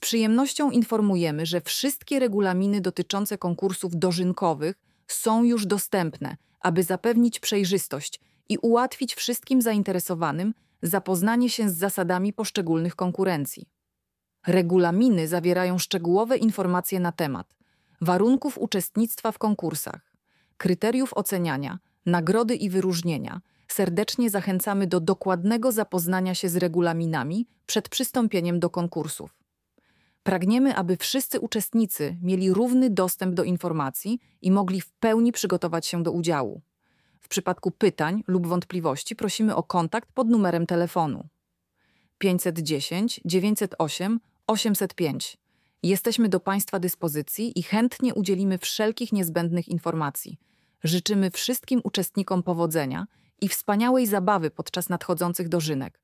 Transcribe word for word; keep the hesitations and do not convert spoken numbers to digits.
przyjemnością informujemy, że wszystkie regulaminy dotyczące konkursów dożynkowych są już dostępne, aby zapewnić przejrzystość i ułatwić wszystkim zainteresowanym zapoznanie się z zasadami poszczególnych konkurencji. Regulaminy zawierają szczegółowe informacje na temat warunków uczestnictwa w konkursach, kryteriów oceniania, nagrody i wyróżnienia. Serdecznie zachęcamy do dokładnego zapoznania się z regulaminami przed przystąpieniem do konkursów. Pragniemy, aby wszyscy uczestnicy mieli równy dostęp do informacji i mogli w pełni przygotować się do udziału. W przypadku pytań lub wątpliwości prosimy o kontakt pod numerem telefonu pięćset dziesięć dziewięćset osiem osiemset pięć. Jesteśmy do Państwa dyspozycji i chętnie udzielimy wszelkich niezbędnych informacji. Życzymy wszystkim uczestnikom powodzenia i wspaniałej zabawy podczas nadchodzących dożynek.